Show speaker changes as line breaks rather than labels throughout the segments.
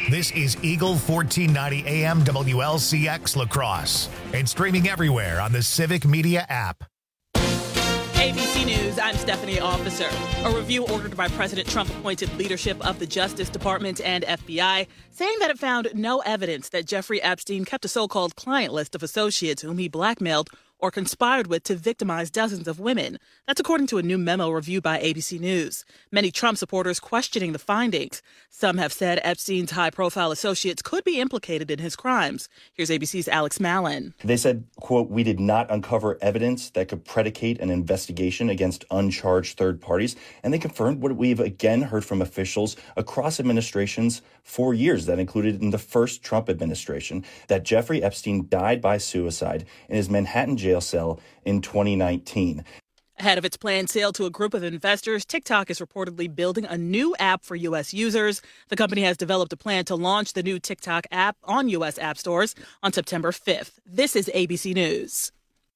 This is Eagle 1490 AM WLCX La Crosse and streaming everywhere on the Civic Media app.
ABC News, I'm Stephanie Officer. A review ordered by President Trump appointed leadership of the Justice Department and FBI, saying that it found no evidence that Jeffrey Epstein kept a so-called client list of associates whom he blackmailed or conspired with to victimize dozens of women. That's according to a new memo reviewed by ABC News. Many Trump supporters questioning the findings. Some have said Epstein's high-profile associates could be implicated in his crimes. Here's ABC's Alex Mallon.
They said, quote, "We did not uncover evidence that could predicate an investigation against uncharged third parties." And they confirmed what we've again heard from officials across administrations for years, that included in the first Trump administration, that Jeffrey Epstein died by suicide in his Manhattan jail cell in 2019.
Ahead of its planned sale to a group of investors, TikTok is reportedly building a new app for U.S. users. The company has developed a plan to launch the new TikTok app on U.S. app stores on September 5th. This is ABC News.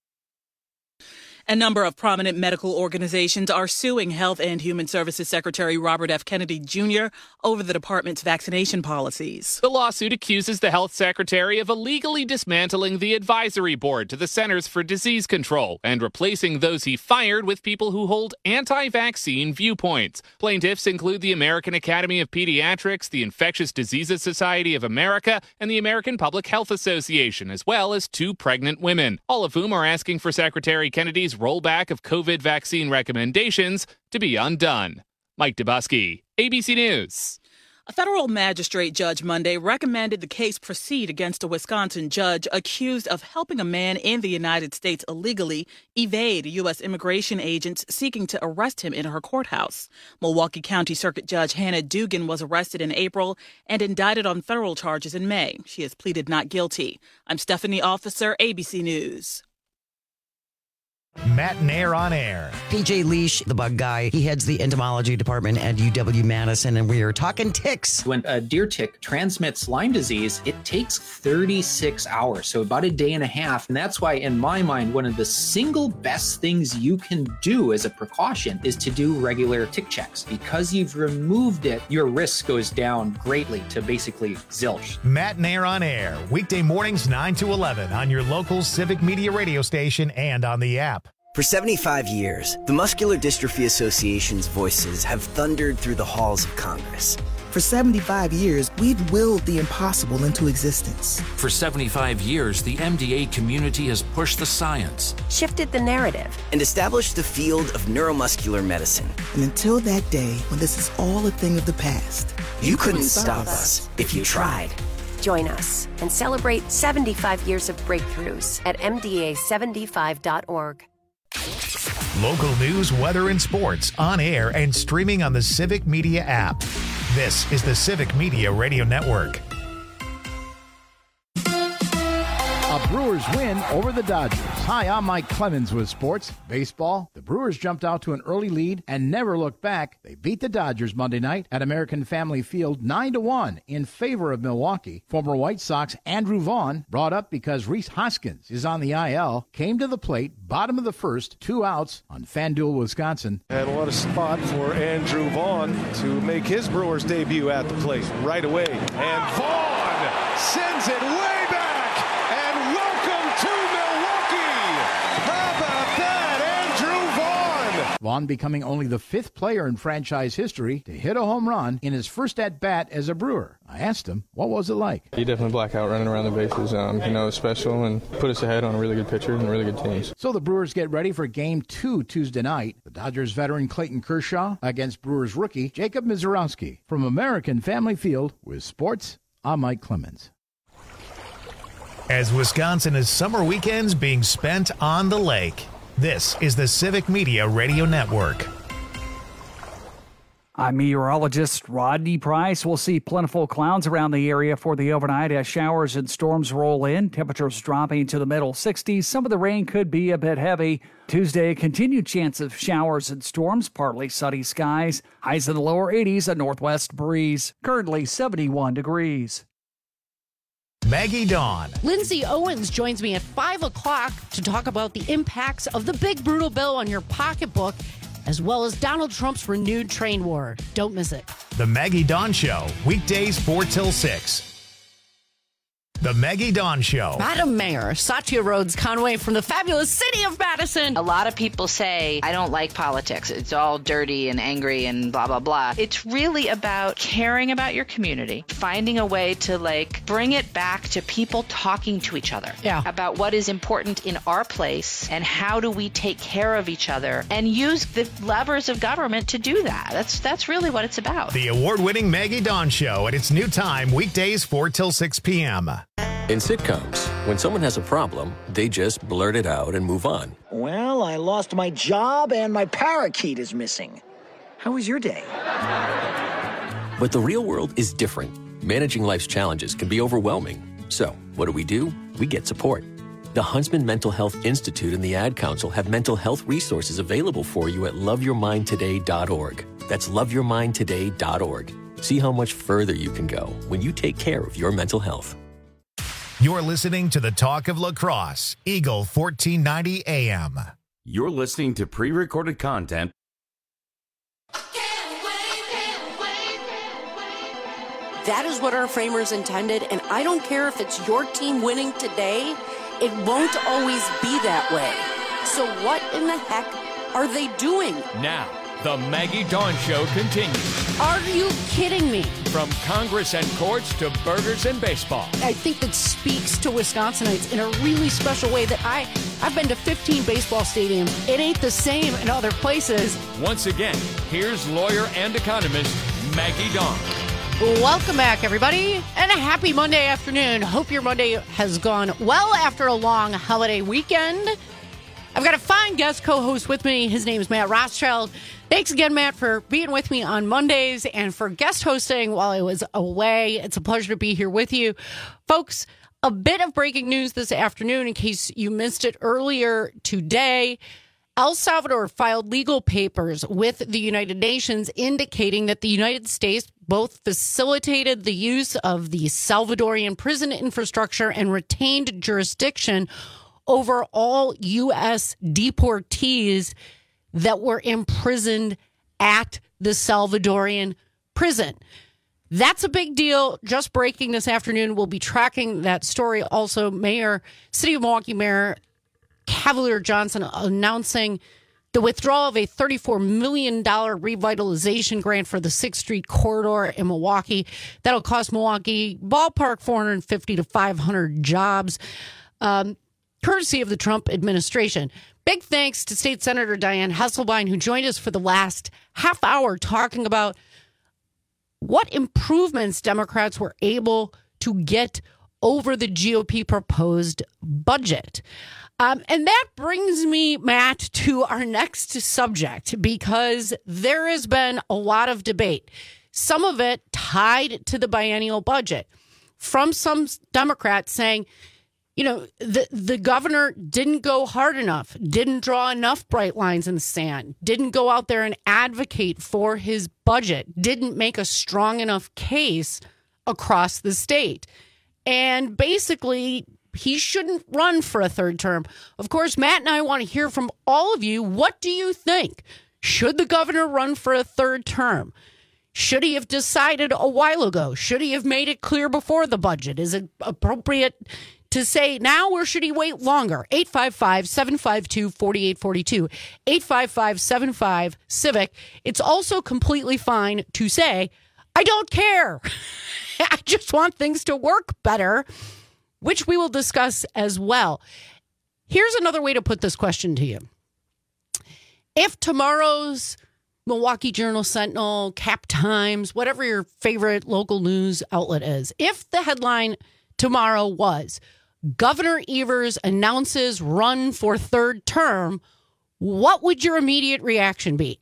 A number of prominent medical organizations are suing Health and Human Services Secretary Robert F. Kennedy Jr. over the department's vaccination policies.
The lawsuit accuses the health secretary of illegally dismantling the advisory board to the Centers for Disease Control and replacing those he fired with people who hold anti-vaccine viewpoints. Plaintiffs include the American Academy of Pediatrics, the Infectious Diseases Society of America, and the American Public Health Association, as well as 2 pregnant women, all of whom are asking for Secretary Kennedy's rollback of COVID vaccine recommendations to be undone. Mike Dubusky, ABC News.
A federal magistrate judge Monday recommended the case proceed against a Wisconsin judge accused of helping a man in the United States illegally evade U.S. immigration agents seeking to arrest him in her courthouse. Milwaukee County Circuit Judge Hannah Dugan was arrested in April and indicted on federal charges in May. She has pleaded not guilty. I'm Stephanie Officer, ABC News.
Matt Nair on air.
PJ Leash, the bug guy, he heads the entomology department at UW-Madison, and we are talking ticks.
When a deer tick transmits Lyme disease, it takes 36 hours, so about a day and a half. And that's why, in my mind, one of the single best things you can do as a precaution is to do regular tick checks. Because you've removed it, your risk goes down greatly to basically zilch.
Matt Nair on air, weekday mornings 9 to 11 on your local Civic Media radio station and on the app.
For 75 years, the Muscular Dystrophy Association's voices have thundered through the halls of Congress.
For 75 years, we've willed the impossible into existence.
For 75 years, the MDA community has pushed the science,
shifted the narrative,
and established the field of neuromuscular medicine.
And until that day when this is all a thing of the past,
you couldn't stop us if you tried.
Join us and celebrate 75 years of breakthroughs at MDA75.org.
Local news, weather, and sports on air and streaming on the Civic Media app. This is the Civic Media Radio Network.
A Brewers win over the Dodgers. Hi, I'm Mike Clemens with sports. Baseball, the Brewers jumped out to an early lead and never looked back. They beat the Dodgers Monday night at American Family Field 9-1 in favor of Milwaukee. Former White Sox Andrew Vaughn, brought up because Rhys Hoskins is on the IL, came to the plate, bottom of the first, 2 outs on FanDuel, Wisconsin.
And what a spot for Andrew Vaughn to make his Brewers debut at the plate right away. And Vaughn sends it way back.
Vaughn becoming only the 5th player in franchise history to hit a home run in his first at-bat as a Brewer. I asked him, what was it like?
He definitely blacked out running around the bases. It was special and put us ahead on a really good pitcher and really good teams.
So the Brewers get ready for Game 2 Tuesday night. The Dodgers veteran Clayton Kershaw against Brewers rookie Jacob Misiorowski. From American Family Field with sports, I'm Mike Clemens.
As Wisconsin is summer weekends being spent on the lake, this is the Civic Media Radio Network.
I'm meteorologist Rodney Price. We'll see plentiful clouds around the area for the overnight as showers and storms roll in. Temperatures dropping to the middle 60s. Some of the rain could be a bit heavy. Tuesday, continued chance of showers and storms, partly sunny skies. Highs in the lower 80s, a northwest breeze. Currently 71 degrees.
Maggie Dawn.
Lindsay Owens joins me at 5 o'clock to talk about the impacts of the big brutal bill on your pocketbook as well as Donald Trump's renewed trade war. Don't miss it.
The Maggie Dawn Show, weekdays 4 till 6. The Maggie Dawn Show.
Madam Mayor, Satya Rhodes Conway from the fabulous city of Madison.
A lot of people say, I don't like politics. It's all dirty and angry and blah, blah, blah. It's really about caring about your community, finding a way to bring it back to people talking to each other about what is important in our place and how do we take care of each other and use the levers of government to do that. That's really what it's about.
The award-winning Maggie Dawn Show at its new time, weekdays 4 till 6 p.m.
In sitcoms, when someone has a problem, they just blurt it out and move on.
Well, I lost my job and my parakeet is missing. How was your day?
But the real world is different. Managing life's challenges can be overwhelming. So, what do? We get support. The Huntsman Mental Health Institute and the Ad Council have mental health resources available for you at loveyourmindtoday.org. That's loveyourmindtoday.org. See how much further you can go when you take care of your mental health.
You're listening to the Talk of La Crosse, Eagle 1490 AM.
You're listening to pre-recorded content.
That is what our framers intended, and I don't care if it's your team winning today, it won't always be that way. So what in the heck are they doing?
Now, the Maggie Dawn Show continues.
Are you kidding me?
From Congress and courts to burgers and baseball.
I think that speaks to Wisconsinites in a really special way that I've been to 15 baseball stadiums. It ain't the same in other places.
Once again, here's lawyer and economist Maggie Dawn.
Welcome back, everybody, and a happy Monday afternoon. Hope your Monday has gone well after a long holiday weekend. I've got a fine guest co-host with me. His name is Matt Rothschild. Thanks again, Matt, for being with me on Mondays and for guest hosting while I was away. It's a pleasure to be here with you. Folks, a bit of breaking news this afternoon in case you missed it earlier today. El Salvador filed legal papers with the United Nations indicating that the United States both facilitated the use of the Salvadorian prison infrastructure and retained jurisdiction over all U.S. deportees that were imprisoned at the Salvadorian prison. That's a big deal. Just breaking this afternoon. We'll be tracking that story. Also, City of Milwaukee Mayor Cavalier Johnson announcing the withdrawal of a $34 million revitalization grant for the 6th Street corridor in Milwaukee. That'll cost Milwaukee ballpark 450 to 500 jobs, courtesy of the Trump administration. Big thanks to State Senator Dianne Hesselbein, who joined us for the last half hour talking about what improvements Democrats were able to get over the GOP proposed budget. And that brings me, Matt, to our next subject, because there has been a lot of debate, some of it tied to the biennial budget, from some Democrats saying, you know, the governor didn't go hard enough, didn't draw enough bright lines in the sand, didn't go out there and advocate for his budget, didn't make a strong enough case across the state. And basically, he shouldn't run for a third term. Of course, Matt and I want to hear from all of you. What do you think? Should the governor run for a third term? Should he have decided a while ago? Should he have made it clear before the budget? Is it appropriate to say now, or should he wait longer? 855-752-4842, 855-75-CIVIC. It's also completely fine to say, I don't care. I just want things to work better, which we will discuss as well. Here's another way to put this question to you. If tomorrow's Milwaukee Journal-Sentinel, Cap Times, whatever your favorite local news outlet is, if the headline tomorrow was, Governor Evers announces run for third term, what would your immediate reaction be?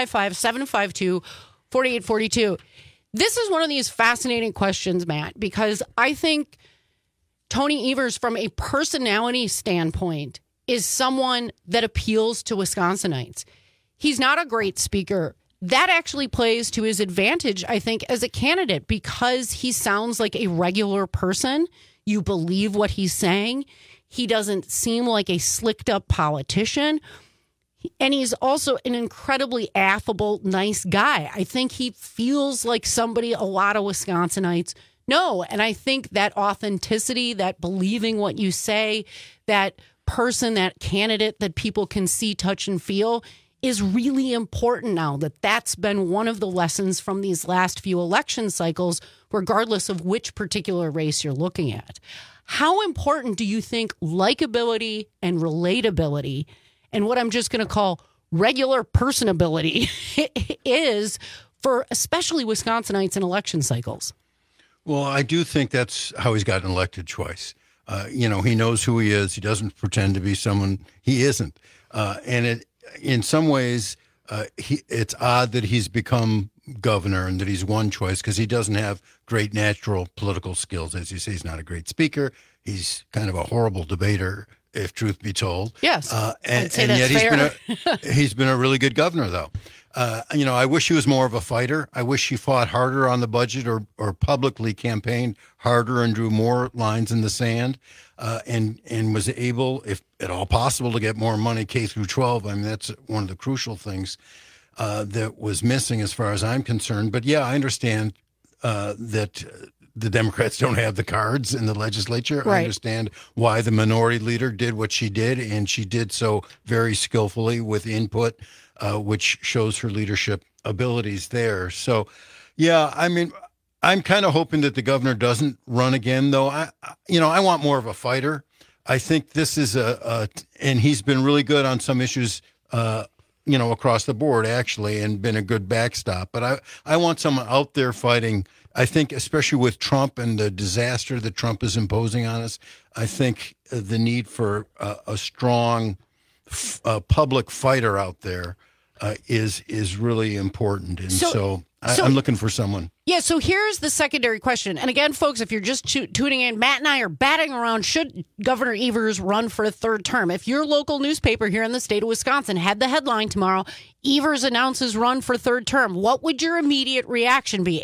855-752-4842. This is one of these fascinating questions, Matt, because I think Tony Evers, from a personality standpoint, is someone that appeals to Wisconsinites. He's not a great speaker. That actually plays to his advantage, I think, as a candidate, because he sounds like a regular person. You believe what he's saying. He doesn't seem like a slicked up politician. And he's also an incredibly affable, nice guy. I think he feels like somebody a lot of Wisconsinites know. And I think that authenticity, that believing what you say, that person, that candidate that people can see, touch, and feel is really important now. That's been one of the lessons from these last few election cycles, regardless of which particular race you're looking at. How important do you think likability and relatability and what I'm just going to call regular personability is for especially Wisconsinites in election cycles?
Well, I do think that's how he's gotten elected twice. He knows who he is. He doesn't pretend to be someone he isn't. And in some ways, it's odd that he's become governor and that he's one choice because he doesn't have great natural political skills. As you say, he's not a great speaker. He's kind of a horrible debater, if truth be told.
Yes,
and yet he's been a really good governor, though. I wish he was more of a fighter. I wish he fought harder on the budget or publicly campaigned harder and drew more lines in the sand and was able, if at all possible, to get more money K through 12. I mean, that's one of the crucial things that was missing as far as I'm concerned. But, yeah, I understand that the Democrats don't have the cards in the legislature.
Right.
I understand why the minority leader did what she did, and she did so very skillfully with input, which shows her leadership abilities there. So, yeah, I mean, I'm kind of hoping that the governor doesn't run again, though. I want more of a fighter. I think this is and he's been really good on some issues, across the board, actually, and been a good backstop. But I want someone out there fighting. I think, especially with Trump and the disaster that Trump is imposing on us, I think the need for a strong public fighter out there is really important. And so I'm looking for someone.
Yeah, so here's the secondary question. And again, folks, if you're just tuning in, Matt and I are batting around, should Governor Evers run for a third term? If your local newspaper here in the state of Wisconsin had the headline tomorrow, Evers announces run for third term, what would your immediate reaction be?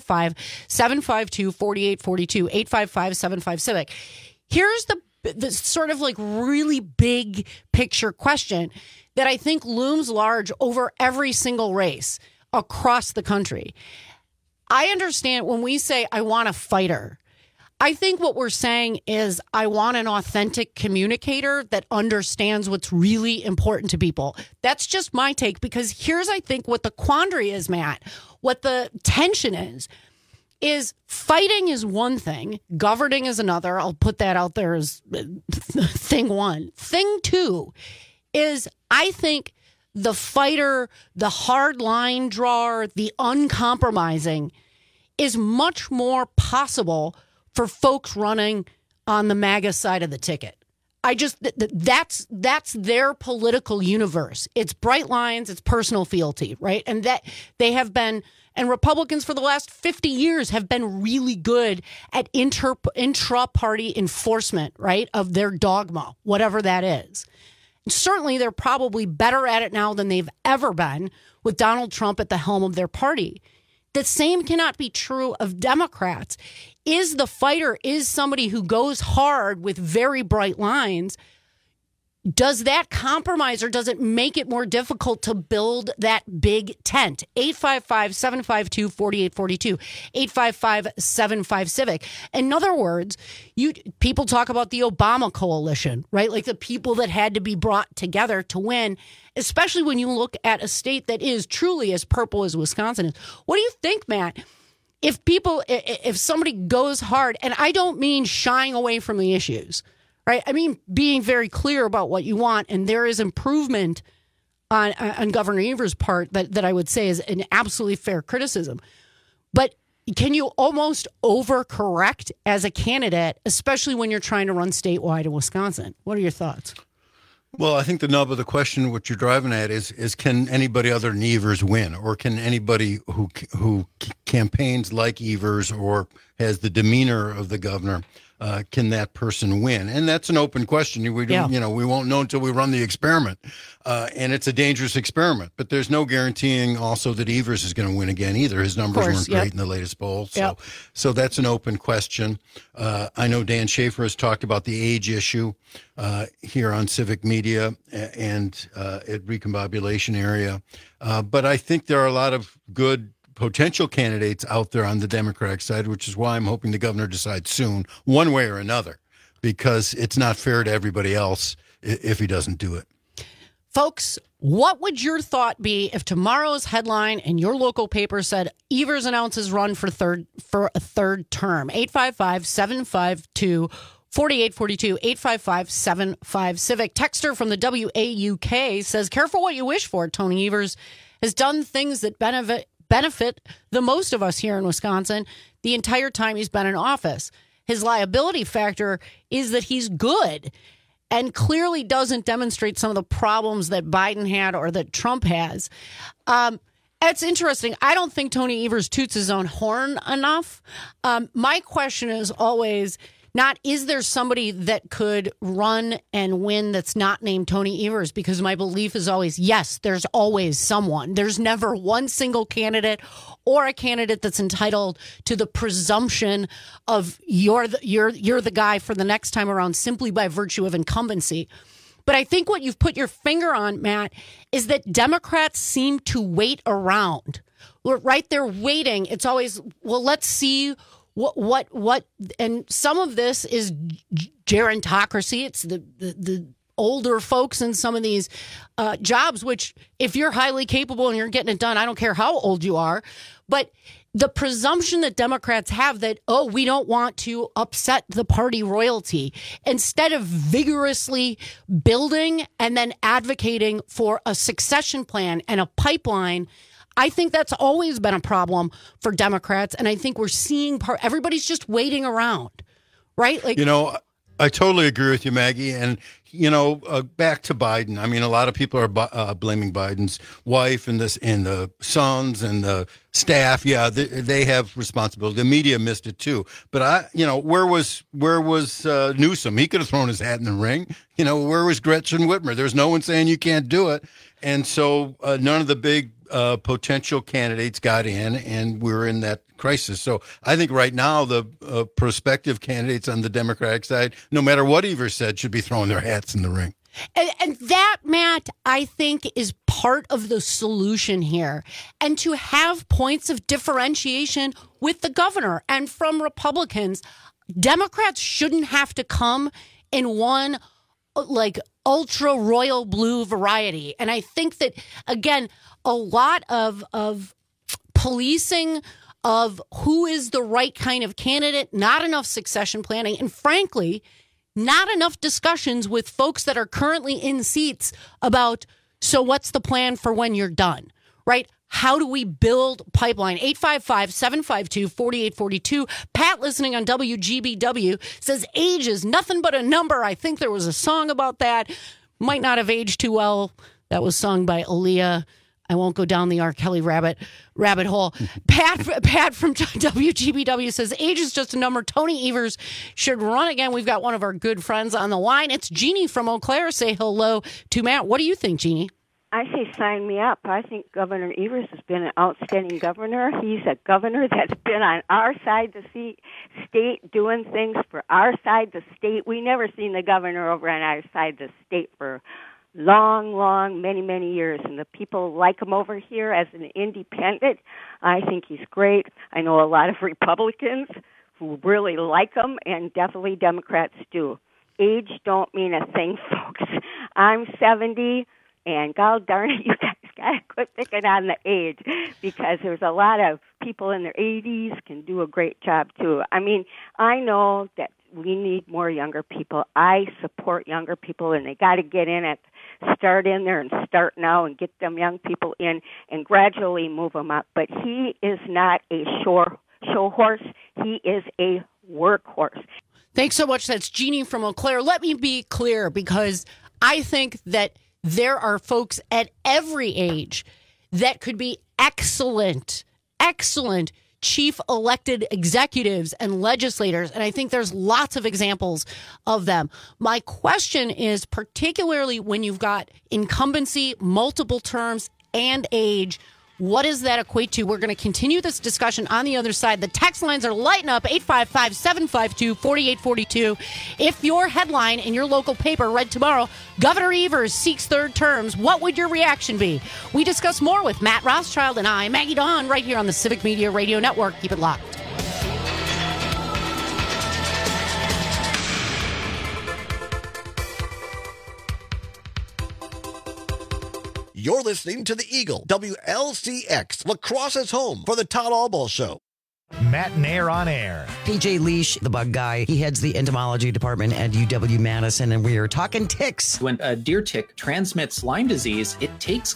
855-752-4842, 855-75-CIVIC. Here's the sort of like really big picture question that I think looms large over every single race across the country. I understand when we say, I want a fighter, I think what we're saying is I want an authentic communicator that understands what's really important to people. That's just my take, because here's, I think, what the quandary is, Matt, what the tension is fighting is one thing, governing is another. I'll put that out there as thing one. Thing two is I think the fighter, the hard line drawer, the uncompromising is much more possible for folks running on the MAGA side of the ticket. That's their political universe. It's bright lines, it's personal fealty, right? And that they have been, and Republicans for the last 50 years have been really good at intra-party enforcement, right, of their dogma, whatever that is. Certainly, they're probably better at it now than they've ever been with Donald Trump at the helm of their party. The same cannot be true of Democrats. Is the fighter is somebody who goes hard with very bright lines. Does that compromise or does it make it more difficult to build that big tent? 855-752-4842, 855-75-CIVIC. In other words, people talk about the Obama coalition, right? Like the people that had to be brought together to win, especially when you look at a state that is truly as purple as Wisconsin is. What do you think, Matt? If somebody goes hard, and I don't mean shying away from the issues, right? I mean, being very clear about what you want, and there is improvement on Governor Evers' part that I would say is an absolutely fair criticism. But can you almost overcorrect as a candidate, especially when you're trying to run statewide in Wisconsin? What are your thoughts?
Well, I think the nub of the question, what you're driving at, is can anybody other than Evers win, or can anybody who campaigns like Evers or has the demeanor of the governor can that person win? And that's an open question. We don't, we won't know until we run the experiment. And it's a dangerous experiment. But there's no guaranteeing also that Evers is going to win again either. His numbers weren't great in the latest poll. So that's an open question. I know Dan Schaefer has talked about the age issue here on Civic Media and at Recombobulation area. But I think there are a lot of good potential candidates out there on the Democratic side, which is why I'm hoping the governor decides soon, one way or another, because it's not fair to everybody else if he doesn't do it.
Folks, what would your thought be if tomorrow's headline in your local paper said Evers announces run for a third term? 855-752-4842, 855-75-CIVIC. Texter from the WAUK says, careful what you wish for. Tony Evers has done things that benefit the most of us here in Wisconsin the entire time he's been in office. His liability factor is that he's good and clearly doesn't demonstrate some of the problems that Biden had or that Trump has. It's interesting. I don't think Tony Evers toots his own horn enough. My question is always not, is there somebody that could run and win that's not named Tony Evers? Because my belief is always, yes, there's always someone. There's never one single candidate or a candidate that's entitled to the presumption of you're the guy for the next time around simply by virtue of incumbency. But I think what you've put your finger on, Matt, is that Democrats seem to wait around. Right? They're waiting. It's always, well, let's see what, and some of this is gerontocracy. It's the older folks in some of these jobs, which if you're highly capable and you're getting it done, I don't care how old you are. But the presumption that Democrats have that, we don't want to upset the party royalty, instead of vigorously building and then advocating for a succession plan and a pipeline, I think that's always been a problem for Democrats. And I think we're seeing everybody's just waiting around, right? Like,
I totally agree with you, Maggie. And, back to Biden. I mean, a lot of people are blaming Biden's wife and the sons and the staff. Yeah, they have responsibility. The media missed it too. But where was Newsom? He could have thrown his hat in the ring. Where was Gretchen Whitmer? There's no one saying you can't do it. And so none of the big potential candidates got in, and we're in that crisis. So I think right now the prospective candidates on the Democratic side, no matter what Evers said, should be throwing their hats in the ring.
And that, Matt, I think is part of the solution here. And to have points of differentiation with the governor and from Republicans, Democrats shouldn't have to come in one like ultra royal blue variety. And I think that, again, a lot of policing of who is the right kind of candidate, not enough succession planning, and frankly, not enough discussions with folks that are currently in seats about, so what's the plan for when you're done, right? How do we build pipeline? 855-752-4842. Pat, listening on WGBW, says age is nothing but a number. I think there was a song about that. Might not have aged too well. That was sung by Aaliyah. I won't go down the R. Kelly rabbit hole. Pat from WGBW says age is just a number. Tony Evers should run again. We've got one of our good friends on the line. It's Jeannie from Eau Claire. Say hello to Matt. What do you think, Jeannie?
I say sign me up. I think Governor Evers has been an outstanding governor. He's a governor that's been on our side of the state doing things for our side of the state. We never seen the governor over on our side of the state for long, many years, and the people like him over here as an independent. I think he's great. I know a lot of Republicans who really like him, and definitely Democrats do. Age don't mean a thing, folks. I'm 70, and God darn it, you guys got to quit picking on the age, because there's a lot of people in their 80s can do a great job, too. I mean, I know that we need more younger people. I support younger people, and they got to start in there and start now and get them young people in and gradually move them up. But he is not a show horse. He is a workhorse.
Thanks so much. That's Jeannie from Eau Claire. Let me be clear, because I think that there are folks at every age that could be excellent chief elected executives and legislators. And I think there's lots of examples of them. My question is, particularly when you've got incumbency, multiple terms, and age, what does that equate to? We're going to continue this discussion on the other side. The text lines are lighting up, 855-752-4842. If your headline in your local paper read tomorrow, Governor Evers seeks third terms, what would your reaction be? We discuss more with Matt Rothschild and I, Maggie Dawn, right here on the Civic Media Radio Network. Keep it locked.
You're listening to The Eagle, WLCX, La Crosse's home for the Todd Albaugh Show.
Matt Nair on air.
PJ Leash, the bug guy, he heads the entomology department at UW-Madison, and we are talking ticks.
When a deer tick transmits Lyme disease, it takes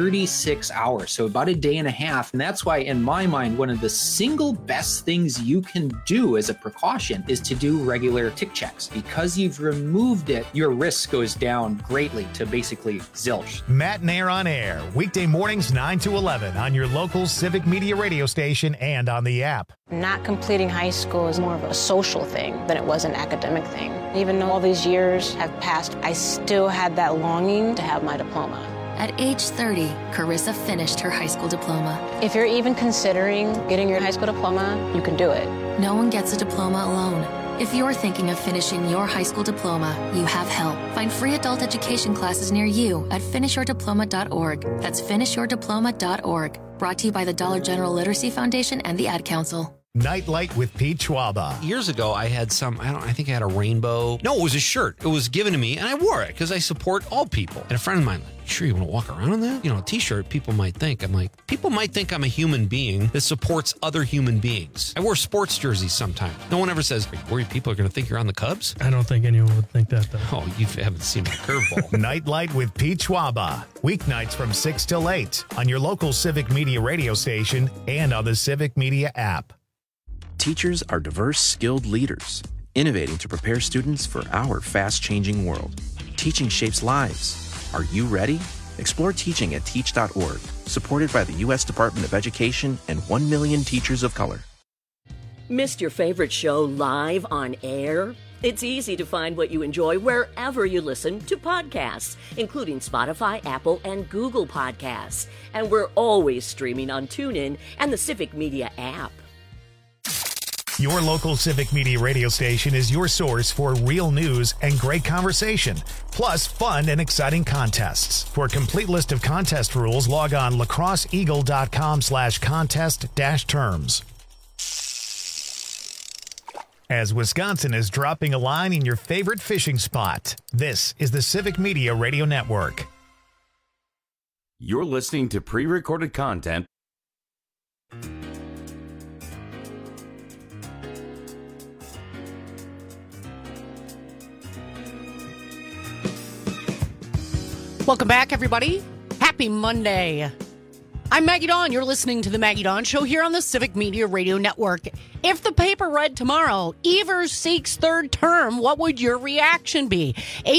36 hours, so about a day and a half. And that's why, in my mind, one of the single best things you can do as a precaution is to do regular tick checks. Because you've removed it, your risk goes down greatly to basically zilch.
Matt Nair on air, weekday mornings 9 to 11 on your local Civic Media radio station and on the app.
Not completing high school is more of a social thing than it was an academic thing. Even though all these years have passed, I still had that longing to have my diploma.
At age 30, Carissa finished her high school diploma.
If you're even considering getting your high school diploma, you can do it.
No one gets a diploma alone. If you're thinking of finishing your high school diploma, you have help. Find free adult education classes near you at finishyourdiploma.org. That's finishyourdiploma.org. Brought to you by the Dollar General Literacy Foundation and the Ad Council.
Nightlight with Pete Schwaba.
Years ago, I had I think I had a rainbow. No, it was a shirt. It was given to me, and I wore it because I support all people. And a friend of mine, sure you want to walk around in that? You know, a t-shirt, people might think. I'm like, people might think I'm a human being that supports other human beings. I wear sports jerseys sometimes. No one ever says, are you worried people are going to think you're on the Cubs?
I don't think anyone would think that, though.
Oh, you haven't seen my curveball.
Nightlight with Pete Schwaba. Weeknights from 6 till 8 on your local Civic Media radio station and on the Civic Media app.
Teachers are diverse, skilled leaders, innovating to prepare students for our fast-changing world. Teaching shapes lives. Are you ready? Explore teaching at teach.org, supported by the U.S. Department of Education and 1 million teachers of color.
Missed your favorite show live on air? It's easy to find what you enjoy wherever you listen to podcasts, including Spotify, Apple, and Google Podcasts. And we're always streaming on TuneIn and the Civic Media app.
Your local Civic Media radio station is your source for real news and great conversation, plus fun and exciting contests. For a complete list of contest rules, log on lacrosseeagle.com/contest-terms. As Wisconsin is dropping a line in your favorite fishing spot, this is the Civic Media Radio Network.
You're listening to pre-recorded content.
Welcome back, everybody. Happy Monday. I'm Maggie Dawn. You're listening to The Maggie Dawn Show here on the Civic Media Radio Network. If the paper read tomorrow, Evers seeks third term, what would your reaction be?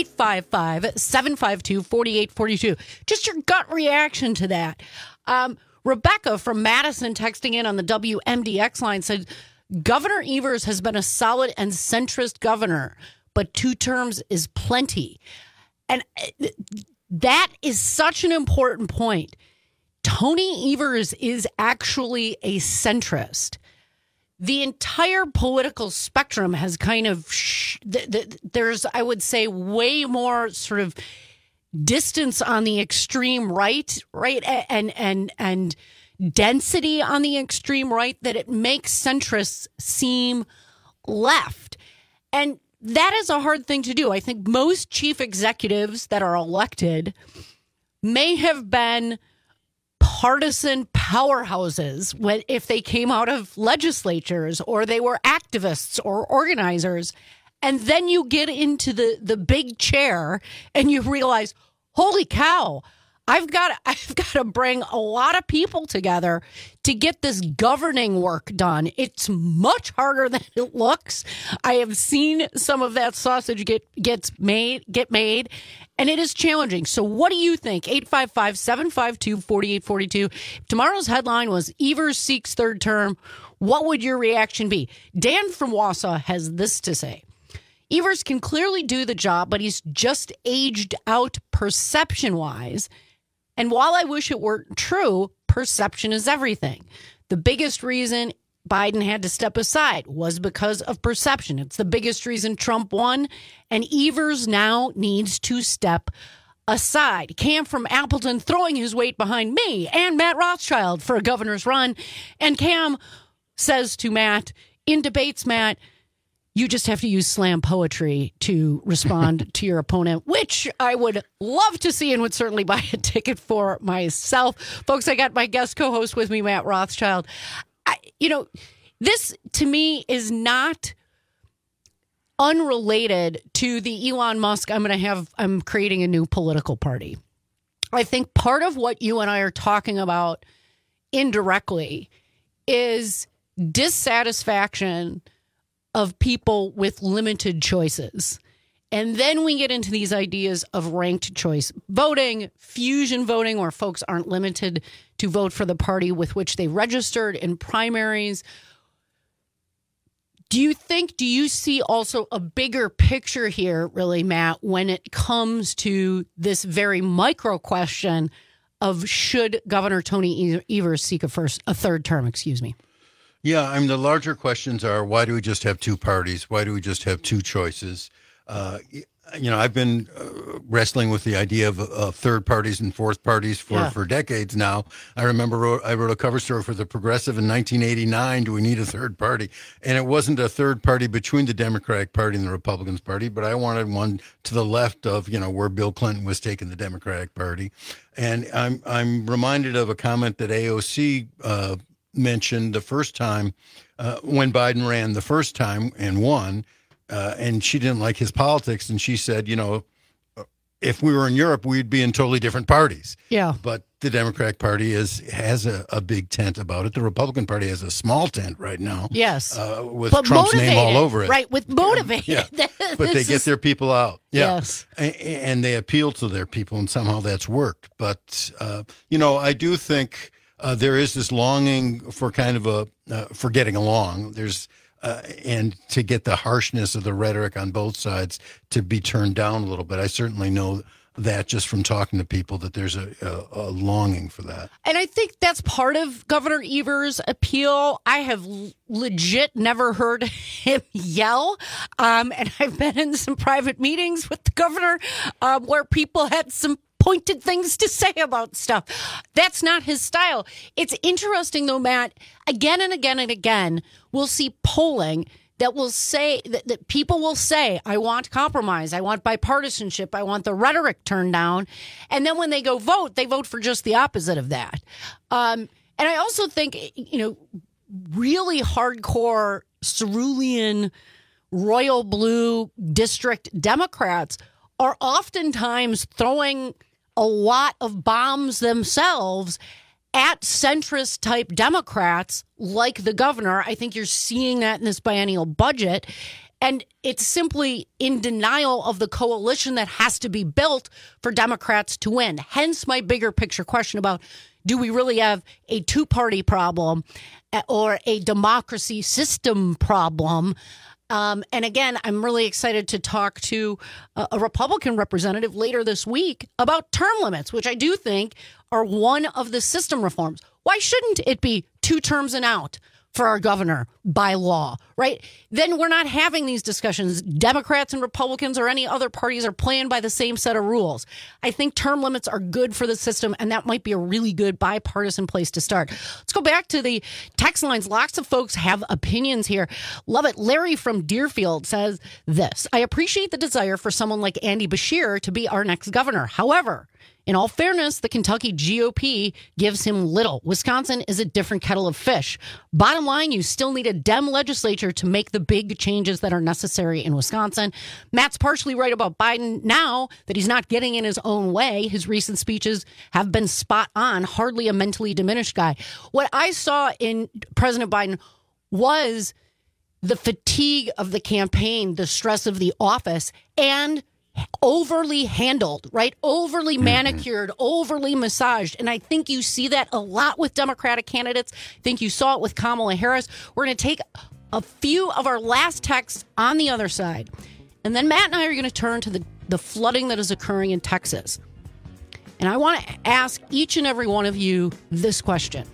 855-752-4842. Just your gut reaction to that. Rebecca from Madison texting in on the WMDX line said, Governor Evers has been a solid and centrist governor, but 2 terms is plenty. And that is such an important point. Tony Evers is actually a centrist. The entire political spectrum has kind of, there's, I would say, way more sort of distance on the extreme right, and density on the extreme right that it makes centrists seem left. And that is a hard thing to do. I think most chief executives that are elected may have been partisan powerhouses if they came out of legislatures or they were activists or organizers. And then you get into the big chair and you realize, holy cow, I've got to bring a lot of people together to get this governing work done. It's much harder than it looks. I have seen some of that sausage get made, and it is challenging. So what do you think? 855-752-4842. Tomorrow's headline was Evers seeks third term. what would your reaction be? Dan from Wausau has this to say. Evers can clearly do the job, but he's just aged out perception-wise. And while I wish it weren't true, perception is everything. The biggest reason Biden had to step aside was because of perception. It's the biggest reason Trump won, and Evers now needs to step aside. Cam from Appleton throwing his weight behind me and Matt Rothschild for a governor's run. And Cam says to Matt, in debates, Matt, you just have to use slam poetry to respond to your opponent, which I would love to see and would certainly buy a ticket for myself. Folks, I got my guest co-host with me, Matt Rothschild. This to me is not unrelated to the Elon Musk, I'm creating a new political party. I think part of what you and I are talking about indirectly is dissatisfaction of people with limited choices. And then we get into these ideas of ranked choice voting, fusion voting, where folks aren't limited to vote for the party with which they registered in primaries. Do you see also a bigger picture here, really, Matt, when it comes to this very micro question of should Governor Tony Evers seek a third term,
Yeah, I mean, the larger questions are, why do we just have two parties? Why do we just have two choices? I've been wrestling with the idea of third parties and fourth parties for decades now. I remember I wrote a cover story for The Progressive in 1989, Do We Need a Third Party? And it wasn't a third party between the Democratic Party and the Republican Party, but I wanted one to the left of, where Bill Clinton was taking the Democratic Party. And I'm reminded of a comment that AOC mentioned the first time when Biden ran the first time and won. And she didn't like his politics. And she said, if we were in Europe, we'd be in totally different parties.
Yeah.
But the Democratic Party has a big tent about it. The Republican Party has a small tent right now.
Yes.
With Trump's name all over it.
Right. With motivated.
Yeah. But they get their people out. Yeah.
Yes.
And they appeal to their people, and somehow that's worked. But, I do think there is this longing for kind of for getting along. And to get the harshness of the rhetoric on both sides to be turned down a little bit. I certainly know that just from talking to people, that there's a longing for that.
And I think that's part of Governor Evers' appeal. I have legit never heard him yell. And I've been in some private meetings with the governor where people had some pointed things to say about stuff. That's not his style. It's interesting, though, Matt, again and again and again, we'll see polling that will say that people will say, I want compromise. I want bipartisanship. I want the rhetoric turned down. And then when they go vote, they vote for just the opposite of that. And I also think, really hardcore cerulean royal blue district Democrats are oftentimes throwing a lot of bombs themselves at centrist type Democrats like the governor. I think you're seeing that in this biennial budget. And it's simply in denial of the coalition that has to be built for Democrats to win. Hence my bigger picture question about, do we really have a two-party problem or a democracy system problem? And again, I'm really excited to talk to a Republican representative later this week about term limits, which I do think are one of the system reforms. Why shouldn't it be 2 terms and out for our governor by law, right? Then we're not having these discussions. Democrats and Republicans or any other parties are playing by the same set of rules. I think term limits are good for the system, and that might be a really good bipartisan place to start. Let's go back to the text lines. Lots of folks have opinions here. Love it. Larry from Deerfield says this: I appreciate the desire for someone like Andy Beshear to be our next governor. However, in all fairness, the Kentucky GOP gives him little. Wisconsin is a different kettle of fish. Bottom line, you still need a Dem legislature to make the big changes that are necessary in Wisconsin. Matt's partially right about Biden now that he's not getting in his own way. His recent speeches have been spot on, hardly a mentally diminished guy. What I saw in President Biden was the fatigue of the campaign, the stress of the office, and overly handled, right? Overly manicured, overly massaged. And I think you see that a lot with Democratic candidates. I think you saw it with Kamala Harris. We're going to take a few of our last texts on the other side. And then Matt and I are going to turn to the flooding that is occurring in Texas. And I want to ask each and every one of you this question.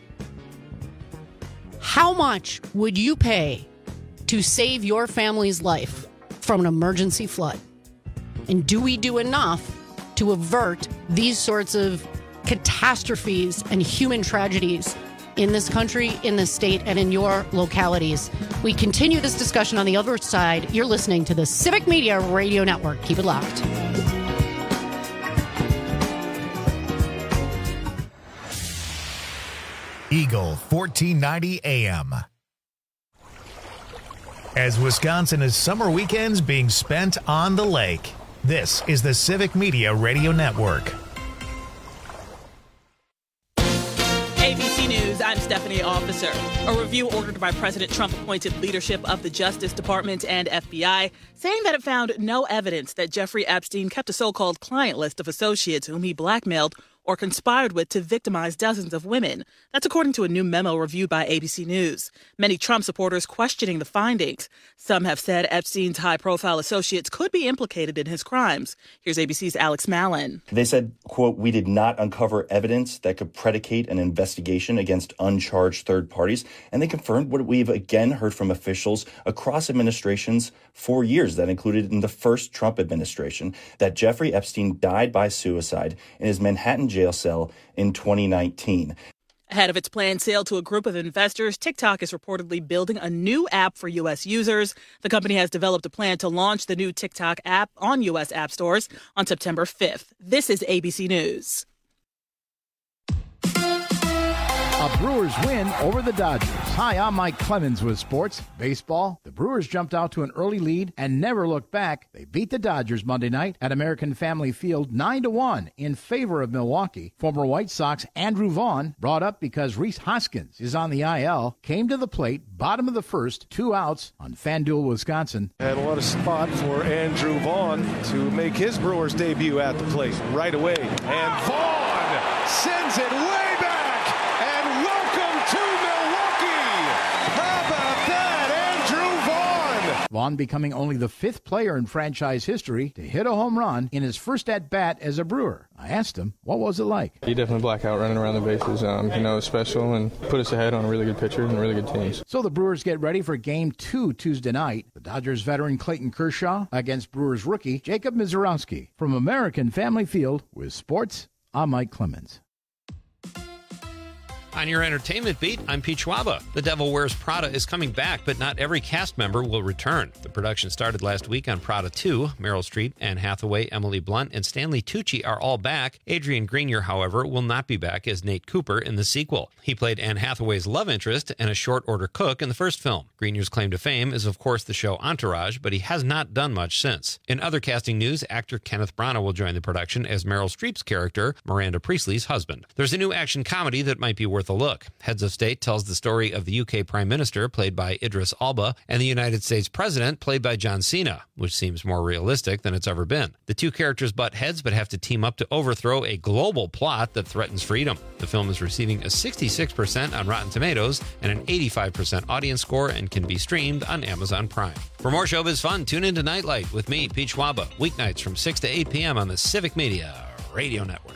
How much would you pay to save your family's life from an emergency flood? And do we do enough to avert these sorts of catastrophes and human tragedies in this country, in this state, and in your localities? We continue this discussion on the other side. You're listening to the Civic Media Radio Network. Keep it locked.
Eagle 1490 AM. As Wisconsin is summer weekends being spent on the lake, this is the Civic Media Radio Network.
ABC News, I'm Stephanie Officer. A review ordered by President Trump appointed leadership of the Justice Department and FBI, saying that it found no evidence that Jeffrey Epstein kept a so-called client list of associates whom he blackmailed or conspired with to victimize dozens of women. That's according to a new memo reviewed by ABC News. Many Trump supporters questioning the findings. Some have said Epstein's high-profile associates could be implicated in his crimes. Here's ABC's Alex Mallon.
They said, quote, "We did not uncover evidence that could predicate an investigation against uncharged third parties." And they confirmed what we've again heard from officials across administrations for years, that included in the first Trump administration, that Jeffrey Epstein died by suicide in his Manhattan jail cell in 2019.
Ahead of its planned sale to a group of investors, TikTok is reportedly building a new app for U.S. users. The company has developed a plan to launch the new TikTok app on U.S. app stores on September 5th. This is ABC News.
A Brewers win over the Dodgers. Hi, I'm Mike Clemens with sports. Baseball, the Brewers jumped out to an early lead and never looked back. They beat the Dodgers Monday night at American Family Field 9-1 in favor of Milwaukee. Former White Sox Andrew Vaughn, brought up because Rhys Hoskins is on the IL, came to the plate, bottom of the first, 2 outs on FanDuel, Wisconsin.
Had a lot of spot for Andrew Vaughn to make his Brewers debut at the plate right away. And Vaughn sends it way back.
Vaughn becoming only the 5th player in franchise history to hit a home run in his first at-bat as a Brewer. I asked him, what was it like?
He definitely blacked out running around the bases. It was special and put us ahead on a really good pitcher and really good teams.
So the Brewers get ready for Game 2 Tuesday night. The Dodgers veteran Clayton Kershaw against Brewers rookie Jacob Misiorowski. From American Family Field with sports, I'm Mike Clemens.
On your entertainment beat, I'm Pete Schwaba. The Devil Wears Prada is coming back, but not every cast member will return. The production started last week on Prada 2. Meryl Streep, Anne Hathaway, Emily Blunt, and Stanley Tucci are all back. Adrian Grenier, however, will not be back as Nate Cooper in the sequel. He played Anne Hathaway's love interest and a short-order cook in the first film. Grenier's claim to fame is, of course, the show Entourage, but he has not done much since. In other casting news, actor Kenneth Branagh will join the production as Meryl Streep's character, Miranda Priestley's husband. There's a new action comedy that might be worth a look. Heads of State tells the story of the UK Prime Minister, played by Idris Elba, and the United States President, played by John Cena, which seems more realistic than it's ever been. The two characters butt heads but have to team up to overthrow a global plot that threatens freedom. The film is receiving a 66% on Rotten Tomatoes and an 85% audience score and can be streamed on Amazon Prime. For more showbiz fun, tune into Nightlight with me, Pete Schwaba, weeknights from 6 to 8 p.m. on the Civic Media Radio Network.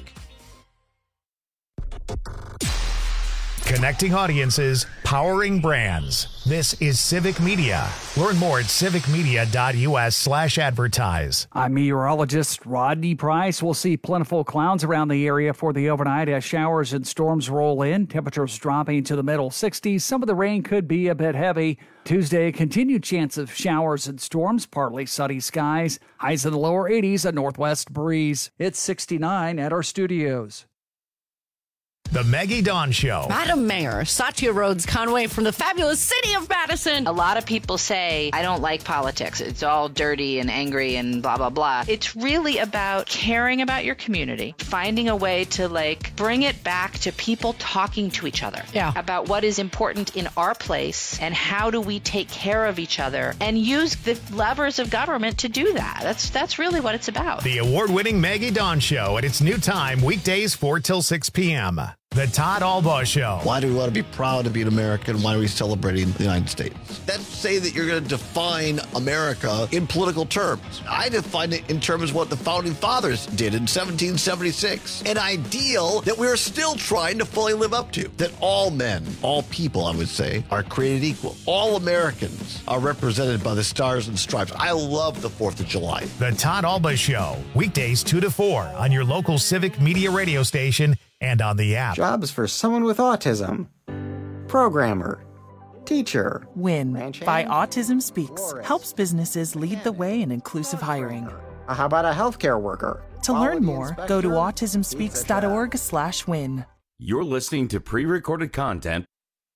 Connecting audiences, powering brands. This is Civic Media. Learn more at civicmedia.us/advertise.
I'm meteorologist Rodney Price. We'll see plentiful clouds around the area for the overnight as showers and storms roll in. Temperatures dropping to the middle 60s. Some of the rain could be a bit heavy. Tuesday, continued chance of showers and storms, partly sunny skies. Highs in the lower 80s, a northwest breeze. It's 69 at our studios.
The Maggie Dawn Show.
Madam Mayor, Satya Rhodes Conway from the fabulous city of Madison.
A lot of people say, I don't like politics. It's all dirty and angry and blah, blah, blah. It's really about caring about your community, finding a way to bring it back to people talking to each other about what is important in our place and how do we take care of each other and use the levers of government to do that. That's really what it's about.
The award-winning Maggie Dawn Show at its new time, weekdays 4 till 6 p.m. The Todd Albaugh Show.
Why do we want to be proud to be an American? Why are we celebrating the United States? That's say that you're going to define America in political terms. I define it in terms of what the Founding Fathers did in 1776. An ideal that we're still trying to fully live up to. That all men, all people, I would say, are created equal. All Americans are represented by the stars and stripes. I love the 4th of July.
The Todd Albaugh Show. Weekdays 2 to 4 on your local Civic Media radio station and on the app.
Jobs for someone with autism. Programmer. Teacher.
WIN by Autism Speaks helps businesses lead the way in inclusive hiring.
How about a healthcare worker?
To learn more, go to autismspeaks.org/win.
You're listening to pre-recorded content.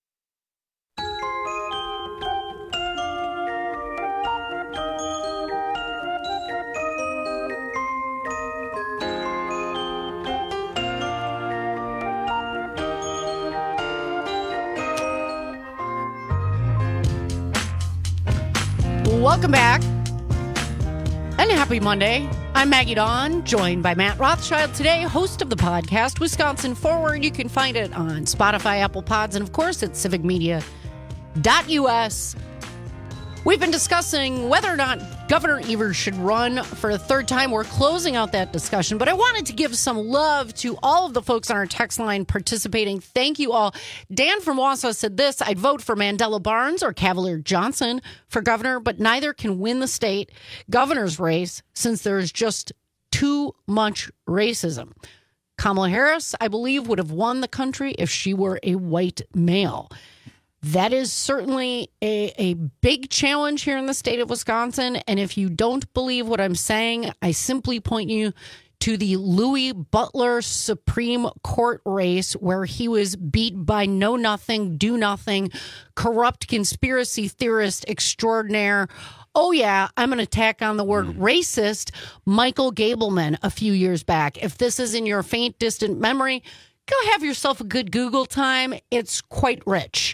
Welcome back. And happy Monday. I'm Maggie Dawn, joined by Matt Rothschild today, host of the podcast, Wisconsin Forward. You can find it on Spotify, Apple Pods, and of course at civicmedia.us. We've been discussing whether or not Governor Evers should run for a third time. We're closing out that discussion, but I wanted to give some love to all of the folks on our text line participating. Thank you all. Dan from Wausau said this: I'd vote for Mandela Barnes or Cavalier Johnson for governor, but neither can win the state governor's race since there's just too much racism. Kamala Harris, I believe, would have won the country if she were a white male. That is certainly a big challenge here in the state of Wisconsin. And if you don't believe what I'm saying, I simply point you to the Louis Butler Supreme Court race where he was beat by know-nothing, do-nothing, corrupt conspiracy theorist extraordinaire. Oh, yeah, I'm going to tack on the word racist, Michael Gableman a few years back. If this is in your faint, distant memory, go have yourself a good Google time. It's quite rich.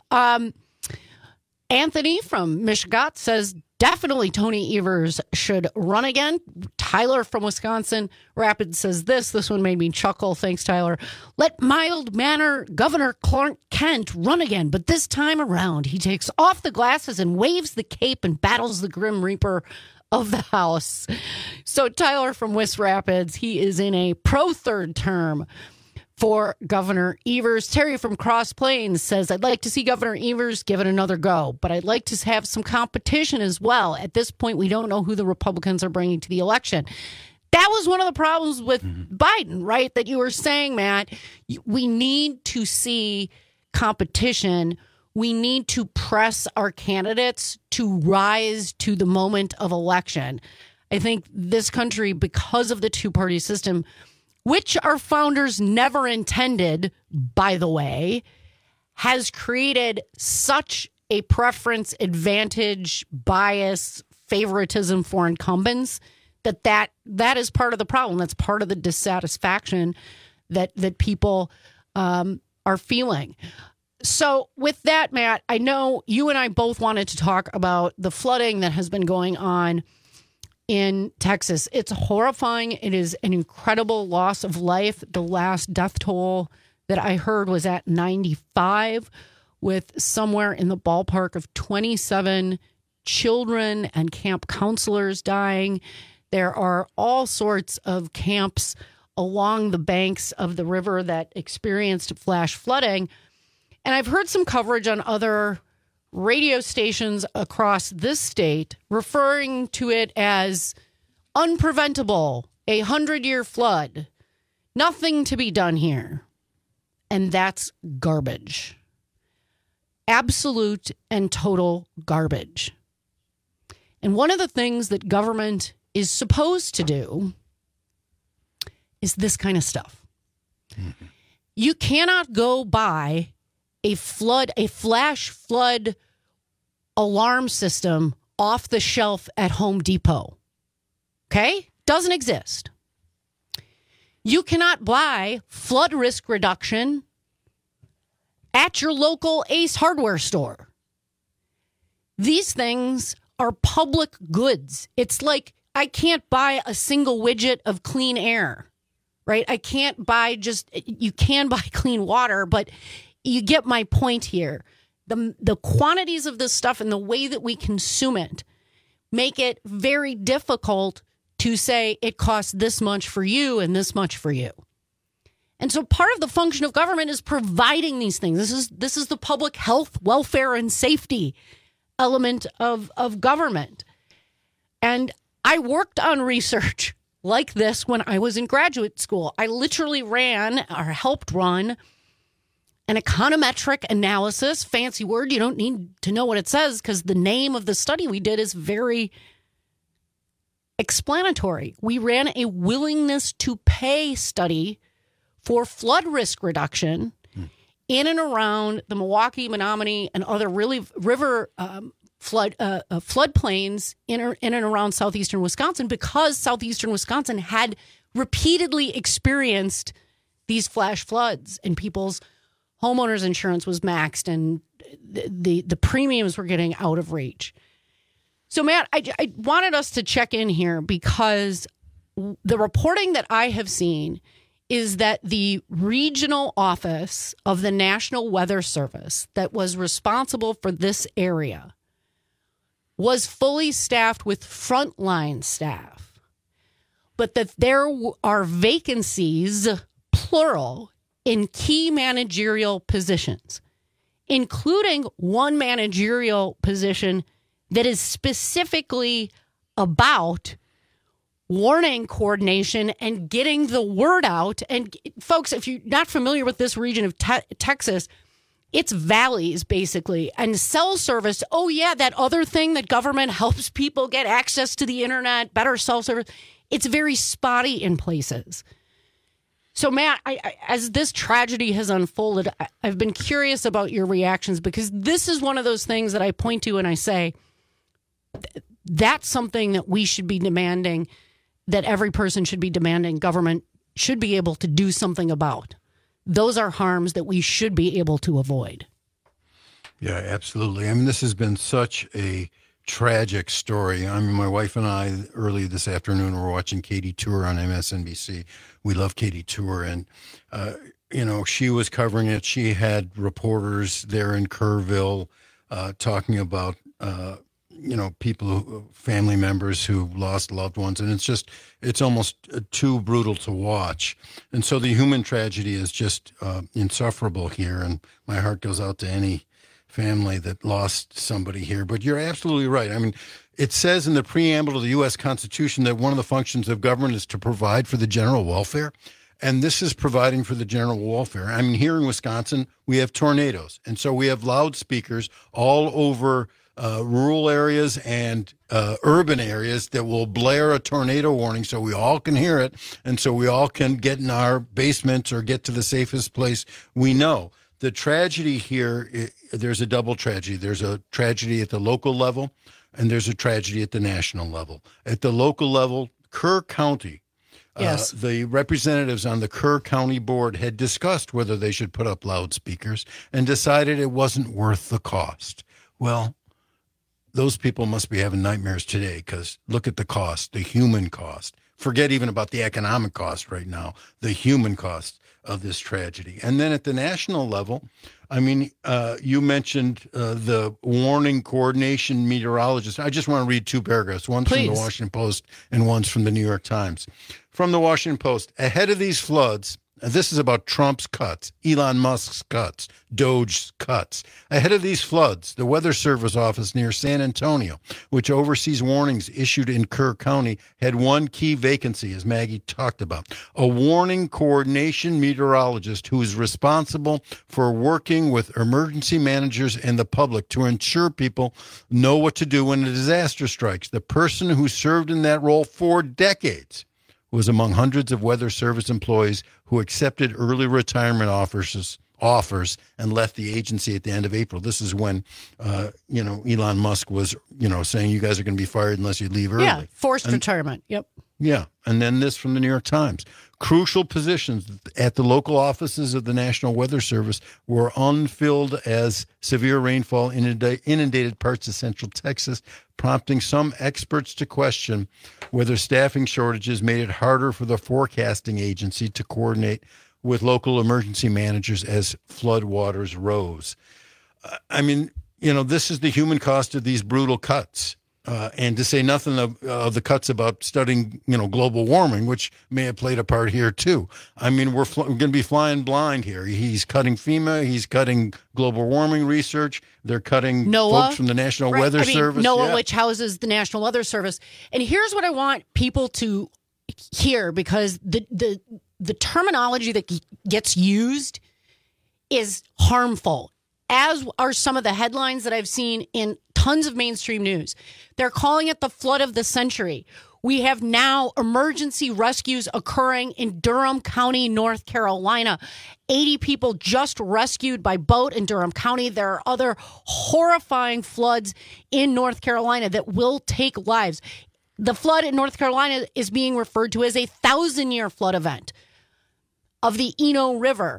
Anthony from Michigan says, definitely Tony Evers should run again. Tyler from Wisconsin Rapids says this one made me chuckle. Thanks, Tyler. Let mild-mannered Governor Clark Kent run again, but this time around he takes off the glasses and waves the cape and battles the Grim Reaper of the House. So Tyler from West Rapids, he is in a pro-third term for Governor Evers. Terry from Cross Plains says, I'd like to see Governor Evers give it another go, but I'd like to have some competition as well. At this point, we don't know who the Republicans are bringing to the election. That was one of the problems with Biden, right? That you were saying, Matt, we need to see competition. We need to press our candidates to rise to the moment of election. I think this country, because of the two-party system, which our founders never intended, by the way, has created such a preference, advantage, bias, favoritism for incumbents that is part of the problem. That's part of the dissatisfaction that people are feeling. So with that, Matt, I know you and I both wanted to talk about the flooding that has been going on in Texas. It's horrifying. It is an incredible loss of life. The last death toll that I heard was at 95, with somewhere in the ballpark of 27 children and camp counselors dying. There are all sorts of camps along the banks of the river that experienced flash flooding. And I've heard some coverage on other radio stations across this state referring to it as unpreventable, a 100-year flood, nothing to be done here. And that's garbage. Absolute and total garbage. And one of the things that government is supposed to do is this kind of stuff. You cannot go buy a flash flood alarm system off the shelf at Home Depot. Okay? Doesn't exist. You cannot buy flood risk reduction at your local Ace Hardware store. These things are public goods. It's like I can't buy a single widget of clean air, right? I can't buy you can buy clean water, but you get my point here. The quantities of this stuff and the way that we consume it make it very difficult to say it costs this much for you and this much for you. And so part of the function of government is providing these things. This is the public health, welfare, and safety element of government. And I worked on research like this when I was in graduate school. I literally helped run an econometric analysis, fancy word. You don't need to know what it says because the name of the study we did is very explanatory. We ran a willingness to pay study for flood risk reduction in and around the Milwaukee, Menominee, and other river floodplains in and around southeastern Wisconsin, because southeastern Wisconsin had repeatedly experienced these flash floods and people's homeowners insurance was maxed and the premiums were getting out of reach. So, Matt, I wanted us to check in here because the reporting that I have seen is that the regional office of the National Weather Service that was responsible for this area was fully staffed with frontline staff, but that there are vacancies, plural, in key managerial positions, including one managerial position that is specifically about warning coordination and getting the word out. And folks, if you're not familiar with this region of Texas, it's valleys basically, and cell service. Oh yeah, that other thing that government helps people get access to the internet, better cell service. It's very spotty in places. So, Matt, as this tragedy has unfolded, I've been curious about your reactions, because this is one of those things that I point to and I say, that's something that we should be demanding, that every person should be demanding government should be able to do something about. Those are harms that we should be able to avoid.
Yeah, absolutely. I mean, this has been such a tragic story. I mean, my wife and I early this afternoon were watching Katie Tour on MSNBC. We love Katie Tour, and she was covering it. She had reporters there in Kerrville talking about people, family members who lost loved ones, and it's almost too brutal to watch. And so the human tragedy is just insufferable here, and my heart goes out to any family that lost somebody here. But you're absolutely right. I mean, it says in the preamble to the U.S. Constitution that one of the functions of government is to provide for the general welfare. And this is providing for the general welfare. I mean, here in Wisconsin, we have tornadoes. And so we have loudspeakers all over rural areas and urban areas that will blare a tornado warning so we all can hear it. And so we all can get in our basements or get to the safest place we know. The tragedy here, there's a double tragedy. There's a tragedy at the local level, and there's a tragedy at the national level. At the local level, Kerr County,
yes.
The representatives on the Kerr County board had discussed whether they should put up loudspeakers and decided it wasn't worth the cost. Well, those people must be having nightmares today, because look at the cost, the human cost. Forget even about the economic cost right now, the human cost of this tragedy. And then at the national level, I mean, you mentioned the warning coordination meteorologist. I just want to read two paragraphs. One's
Please.
From the Washington Post and one's from the New York Times. From the Washington Post, ahead of these floods, this is about Trump's cuts, Elon Musk's cuts, Doge's cuts. Ahead of these floods, the Weather Service office near San Antonio, which oversees warnings issued in Kerr County, had one key vacancy, as Maggie talked about, a warning coordination meteorologist who is responsible for working with emergency managers and the public to ensure people know what to do when a disaster strikes. The person who served in that role for decades was among hundreds of Weather Service employees who accepted early retirement offers and left the agency at the end of April. This is when, Elon Musk was, saying you guys are going to be fired unless you leave early.
Yeah, forced retirement. Yep.
Yeah. And then this from the New York Times. Crucial positions at the local offices of the National Weather Service were unfilled as severe rainfall inundated parts of central Texas, prompting some experts to question whether staffing shortages made it harder for the forecasting agency to coordinate with local emergency managers as floodwaters rose. This is the human cost of these brutal cuts. And to say nothing of the cuts about studying, global warming, which may have played a part here too. I mean, we're going to be flying blind here. He's cutting FEMA. He's cutting global warming research. They're cutting
NOAA,
folks from the National Weather Service.
NOAA, which houses the National Weather Service. And here's what I want people to hear, because the terminology that gets used is harmful, as are some of the headlines that I've seen in tons of mainstream news. They're calling it the flood of the century. We have now emergency rescues occurring in Durham County, North Carolina. 80 people just rescued by boat in Durham County. There are other horrifying floods in North Carolina that will take lives. The flood in North Carolina is being referred to as a 1,000-year flood event of the Eno River.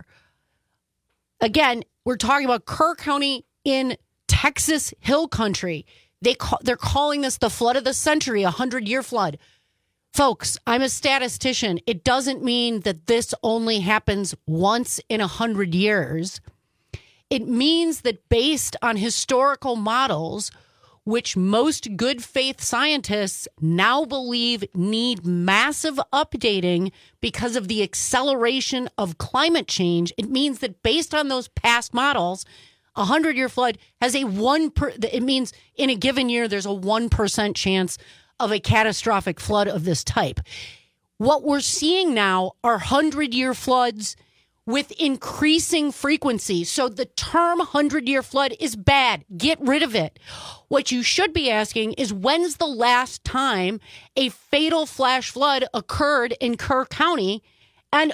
Again, we're talking about Kerr County in Texas Hill Country. They're calling this the flood of the century, a 100-year flood. Folks, I'm a statistician. It doesn't mean that this only happens once in 100 years. It means that based on historical models, which most good faith scientists now believe need massive updating because of the acceleration of climate change, it means that based on those past models, a 100-year flood has it means in a given year, there's a 1% chance of a catastrophic flood of this type. What we're seeing now are 100-year floods with increasing frequency. So the term 100-year flood is bad. Get rid of it. What you should be asking is, when's the last time a fatal flash flood occurred in Kerr County? And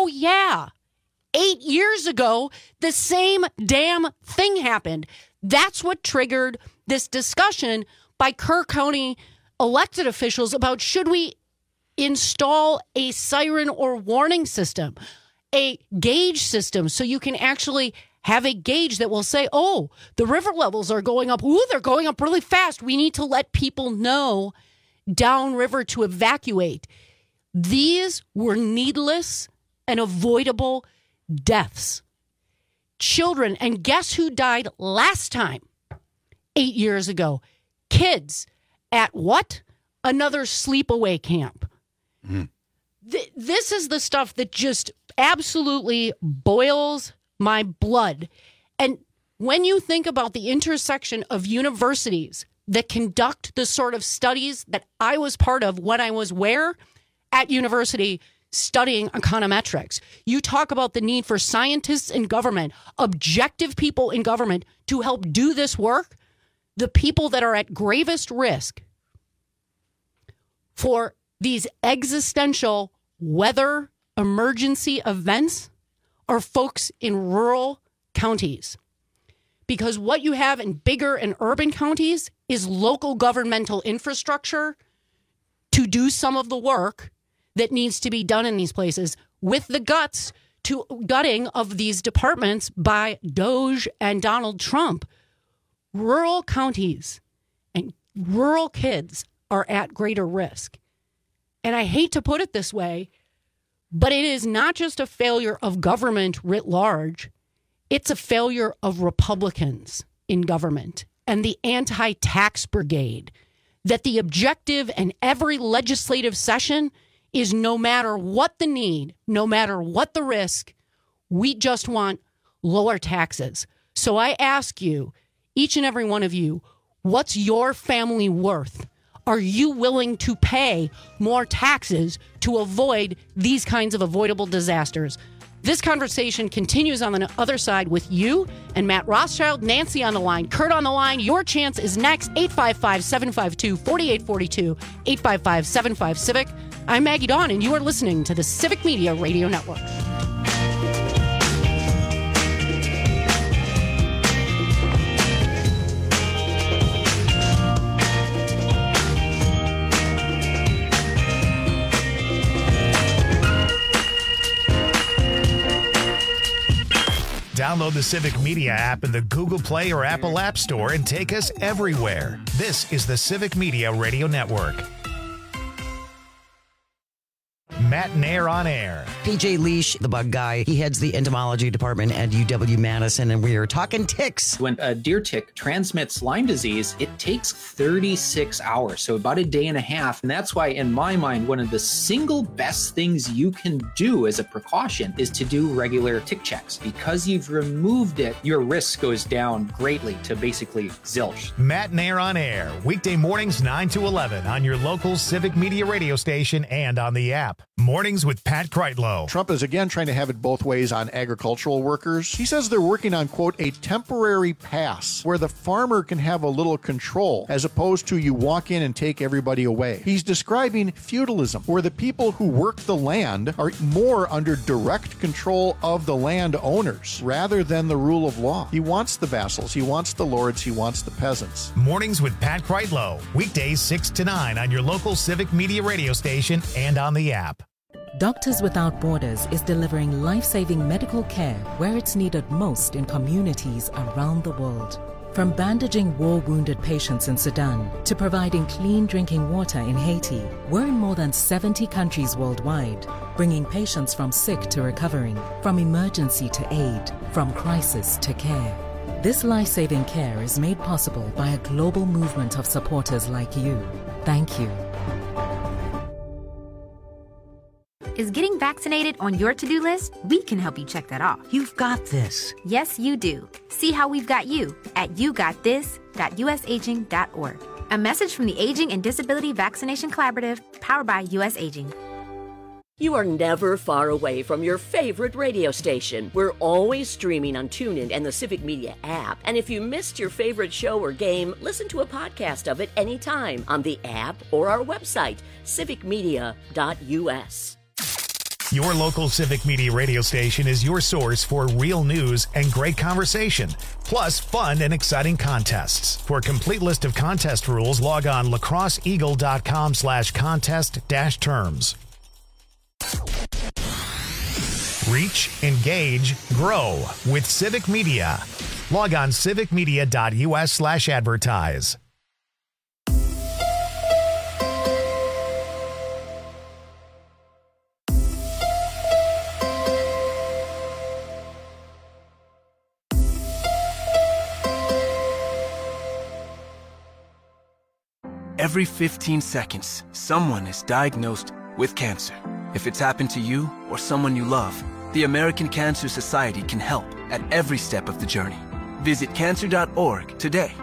8 years ago, the same damn thing happened. That's what triggered this discussion by Kerr County elected officials about, should we install a siren or warning system, a gauge system, so you can actually have a gauge that will say, oh, the river levels are going up. Ooh, they're going up really fast. We need to let people know downriver to evacuate. These were needless and avoidable deaths. Children, and guess who died last time? 8 years ago. Kids at what? Another sleepaway camp. This is the stuff that just absolutely boils my blood. And when you think about the intersection of universities that conduct the sort of studies that I was part of when I was where? At university, studying econometrics. You talk about the need for scientists in government, objective people in government to help do this work. The people that are at gravest risk for these existential weather emergency events are folks in rural counties. Because what you have in bigger and urban counties is local governmental infrastructure to do some of the work that needs to be done in these places, with the gutting of these departments by Doge and Donald Trump. Rural counties and rural kids are at greater risk. And I hate to put it this way, but it is not just a failure of government writ large. It's a failure of Republicans in government and the anti-tax brigade, that the objective in every legislative session is, no matter what the need, no matter what the risk, we just want lower taxes. So I ask you, each and every one of you, what's your family worth? Are you willing to pay more taxes to avoid these kinds of avoidable disasters? This conversation continues on the other side with you and Matt Rothschild, Nancy on the line, Kurt on the line. Your chance is next. 855-752-4842, 855-75-CIVIC. I'm Maggie Dawn, and you are listening to the Civic Media Radio Network.
Download the Civic Media app in the Google Play or Apple App Store and take us everywhere. This is the Civic Media Radio Network. Matt Nair on air.
PJ Leash, the bug guy, he heads the entomology department at UW-Madison, and we are talking ticks.
When a deer tick transmits Lyme disease, it takes 36 hours, so about a day and a half. And that's why, in my mind, one of the single best things you can do as a precaution is to do regular tick checks. Because you've removed it, your risk goes down greatly to basically zilch.
Matt Nair on air, weekday mornings 9 to 11 on your local Civic Media radio station and on the app. Mornings with Pat Kreitlow.
Trump is again trying to have it both ways on agricultural workers. He says they're working on, quote, a temporary pass where the farmer can have a little control as opposed to you walk in and take everybody away. He's describing feudalism, where the people who work the land are more under direct control of the land owners rather than the rule of law. He wants the vassals, he wants the lords, he wants the peasants.
Mornings with Pat Kreitlow, weekdays 6 to 9 on your local Civic Media radio station and on the app.
Doctors Without Borders is delivering life-saving medical care where it's needed most in communities around the world. From bandaging war-wounded patients in Sudan to providing clean drinking water in Haiti, we're in more than 70 countries worldwide, bringing patients from sick to recovering, from emergency to aid, from crisis to care. This life-saving care is made possible by a global movement of supporters like you. Thank you.
Is getting vaccinated on your to-do list? We can help you check that off.
You've got this.
Yes, you do. See how we've got you at yougotthis.usaging.org. A message from the Aging and Disability Vaccination Collaborative, powered by US Aging.
You are never far away from your favorite radio station. We're always streaming on TuneIn and the Civic Media app. And if you missed your favorite show or game, listen to a podcast of it anytime on the app or our website, civicmedia.us.
Your local Civic Media radio station is your source for real news and great conversation, plus fun and exciting contests. For a complete list of contest rules, log on lacrosseeagle.com/contest-terms. Reach, engage, grow with Civic Media. Log on civicmedia.us/advertise.
Every 15 seconds, someone is diagnosed with cancer. If it's happened to you or someone you love, the American Cancer Society can help at every step of the journey. Visit cancer.org today.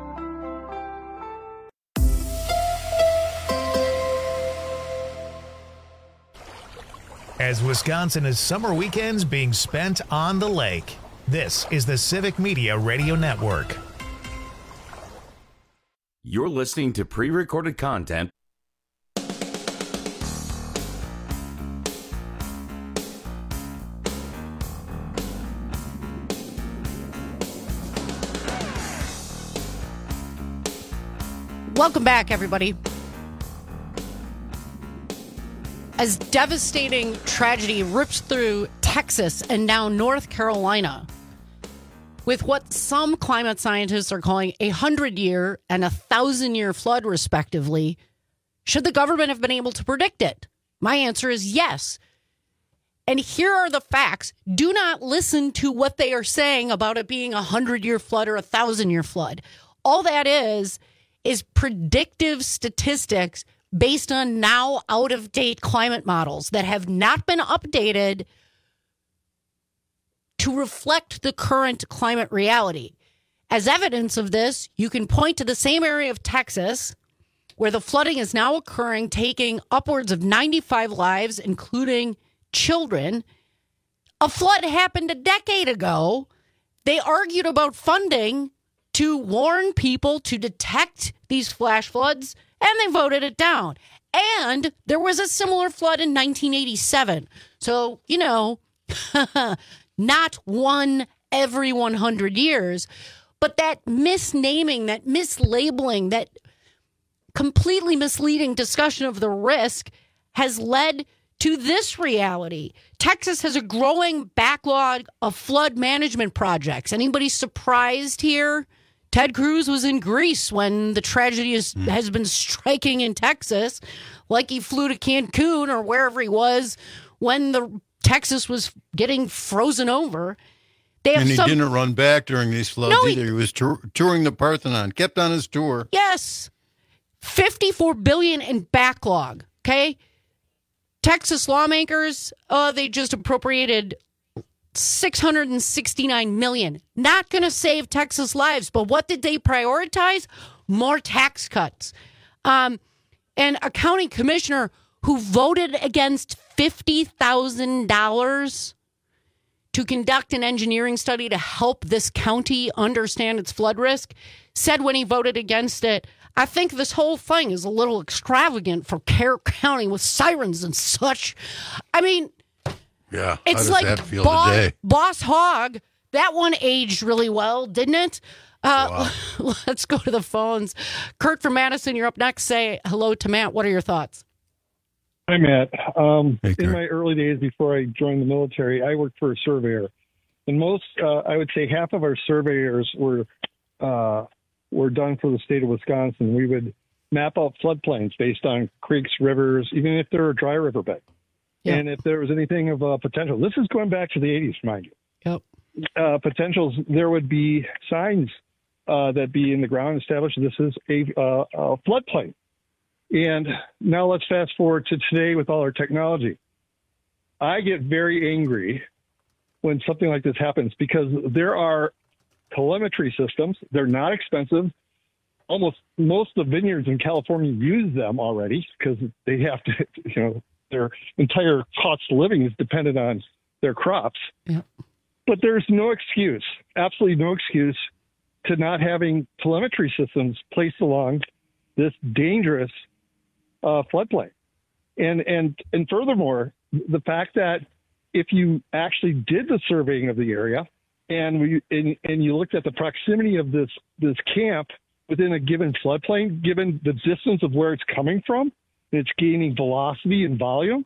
As Wisconsin is summer weekends being spent on the lake, this is the Civic Media Radio Network.
You're listening to pre-recorded content.
Welcome back, everybody. As devastating tragedy rips through Texas and now North Carolina, with what some climate scientists are calling a 100-year and a 1,000-year flood, respectively, should the government have been able to predict it? My answer is yes. And here are the facts. Do not listen to what they are saying about it being a 100-year flood or a 1,000-year flood. All that is predictive statistics based on now out-of-date climate models that have not been updated to reflect the current climate reality. As evidence of this, you can point to the same area of Texas where the flooding is now occurring, taking upwards of 95 lives, including children. A flood happened a decade ago. They argued about funding to warn people to detect these flash floods, and they voted it down. And there was a similar flood in 1987. So, not one every 100 years. But that misnaming, that mislabeling, that completely misleading discussion of the risk has led to this reality. Texas has a growing backlog of flood management projects. Anybody surprised here? Ted Cruz was in Greece when the tragedy has been striking in Texas, like he flew to Cancun or wherever he was when the Texas was getting frozen over.
And he didn't run back during these floods either. He was touring the Parthenon, kept on his tour.
Yes. $54 billion in backlog, okay? Texas lawmakers, they just appropriated $669 million. Not going to save Texas lives, but what did they prioritize? More tax cuts. And a county commissioner who voted against $50,000 to conduct an engineering study to help this county understand its flood risk, said when he voted against it, I think this whole thing is a little extravagant for Carroll County with sirens and such. I mean,
yeah,
it's
how does
like
that feel today?
Boss Hogg. That one aged really well, didn't it?
Wow.
Let's go to the phones. Kurt from Madison, you're up next. Say hello to Matt. What are your thoughts?
Hi, Matt.
Hey,
in my early days before I joined the military, I worked for a surveyor. And most, I would say half of our surveyors were done for the state of Wisconsin. We would map out floodplains based on creeks, rivers, even if they're a dry riverbed. Yeah. And if there was anything of potential, this is going back to the 80s, mind you.
Yep.
Potentials, there would be signs that be in the ground established this is a floodplain. And now let's fast forward to today with all our technology. I get very angry when something like this happens because there are telemetry systems. They're not expensive. Almost most of the vineyards in California use them already because they have to, their entire cost of living is dependent on their crops.
Yeah.
But there's no excuse, absolutely no excuse to not having telemetry systems placed along this dangerous floodplain. And furthermore, the fact that if you actually did the surveying of the area and you looked at the proximity of this camp within a given floodplain, given the distance of where it's coming from, and it's gaining velocity and volume,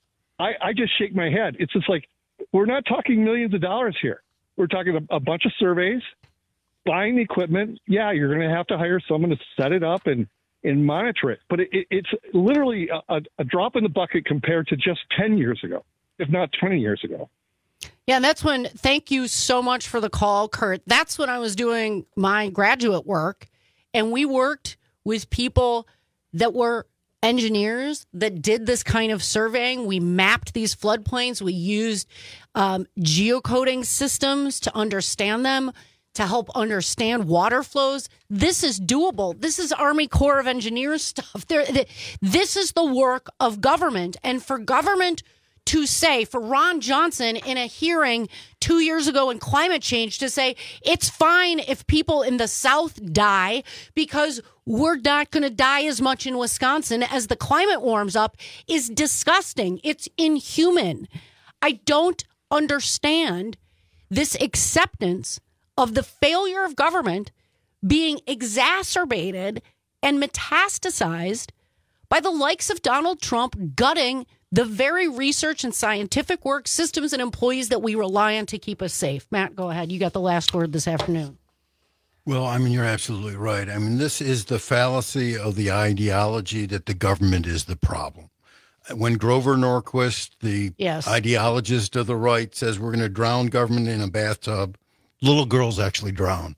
I just shake my head. It's just like, we're not talking millions of dollars here. We're talking a bunch of surveys, buying the equipment. Yeah, you're going to have to hire someone to set it up and monitor it. But it's literally a drop in the bucket compared to just 10 years ago, if not 20 years ago.
Yeah, and that's when, thank you so much for the call, Kurt. That's when I was doing my graduate work, and we worked with people that were engineers that did this kind of surveying. We mapped these floodplains. We used geocoding systems to understand them, to help understand water flows. This is doable. This is Army Corps of Engineers stuff. This is the work of government. And for government to say, for Ron Johnson in a hearing 2 years ago in climate change to say, it's fine if people in the South die because we're not going to die as much in Wisconsin as the climate warms up is disgusting. It's inhuman. I don't understand this acceptance of the failure of government being exacerbated and metastasized by the likes of Donald Trump gutting the very research and scientific work, systems, and employees that we rely on to keep us safe. Matt, go ahead. You got the last word this afternoon.
Well, I mean, you're absolutely right. I mean, this is the fallacy of the ideology that the government is the problem. When Grover Norquist, the ideologist of the right, says we're going to drown government in a bathtub, little girls actually drown.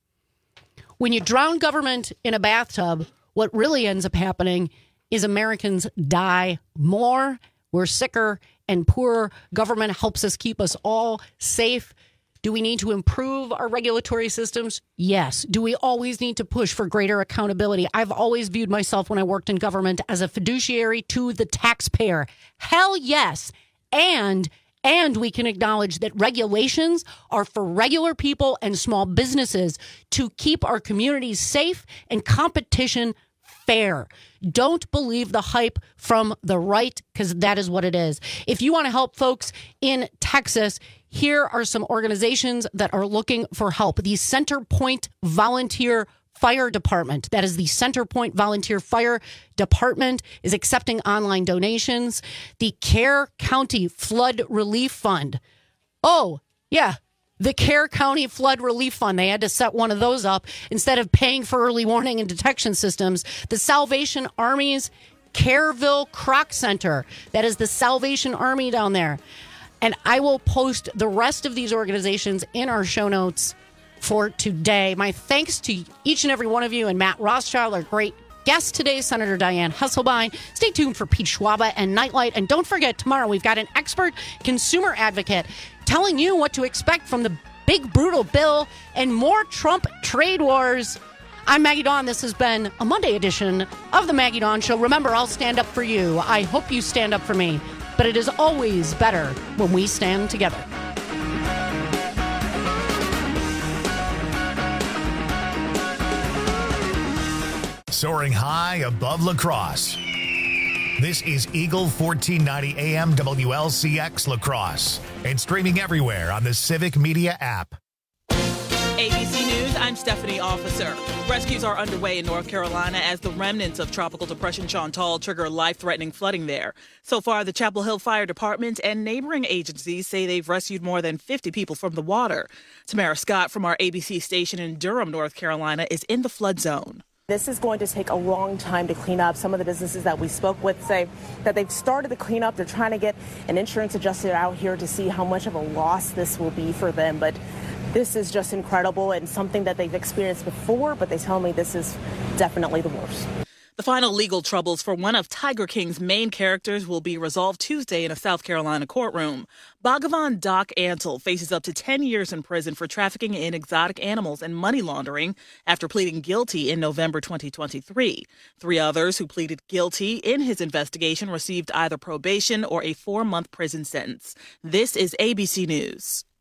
When you drown government in a bathtub, what really ends up happening is Americans die more. We're sicker and poorer. Government helps us keep us all safe. Do we need to improve our regulatory systems? Yes. Do we always need to push for greater accountability? I've always viewed myself when I worked in government as a fiduciary to the taxpayer. Hell yes. And we can acknowledge that regulations are for regular people and small businesses to keep our communities safe and competition fair. Don't believe the hype from the right, because that is what it is. If you want to help folks in Texas, here are some organizations that are looking for help. The Centerpoint Volunteer Fire Department, that is the Centerpoint Volunteer Fire Department, is accepting online donations. The Kerr County Flood Relief Fund. Oh, yeah. The Kerr County Flood Relief Fund. They had to set one of those up instead of paying for early warning and detection systems. The Salvation Army's Kerrville Croc Center. That is the Salvation Army down there. And I will post the rest of these organizations in our show notes for today. My thanks to each and every one of you, and Matt Rothschild, our great guest today, Senator Dianne Hasselbein. Stay tuned for Pete Schwaba and Nightlight. And don't forget, tomorrow we've got an expert consumer advocate telling you what to expect from the big, brutal bill and more Trump trade wars. I'm Maggie Dawn. This has been a Monday edition of The Maggie Dawn Show. Remember, I'll stand up for you. I hope you stand up for me. But it is always better when we stand together.
Soaring high above La Crosse. This is Eagle 1490 AM WLCX La Crosse and streaming everywhere on the Civic Media app.
ABC News, I'm Stephanie Officer. Rescues are underway in North Carolina as the remnants of Tropical Depression Chantal trigger life-threatening flooding there. So far, the Chapel Hill Fire Department and neighboring agencies say they've rescued more than 50 people from the water. Tamara Scott from our ABC station in Durham, North Carolina, is in the flood zone.
This is going to take a long time to clean up. Some of the businesses that we spoke with say that they've started the cleanup. They're trying to get an insurance adjuster out here to see how much of a loss this will be for them. But this is just incredible and something that they've experienced before, but they tell me this is definitely the worst.
The final legal troubles for one of Tiger King's main characters will be resolved Tuesday in a South Carolina courtroom. Bhagavan Doc Antle faces up to 10 years in prison for trafficking in exotic animals and money laundering after pleading guilty in November 2023. 3 others who pleaded guilty in his investigation received either probation or a 4-month prison sentence. This is ABC News.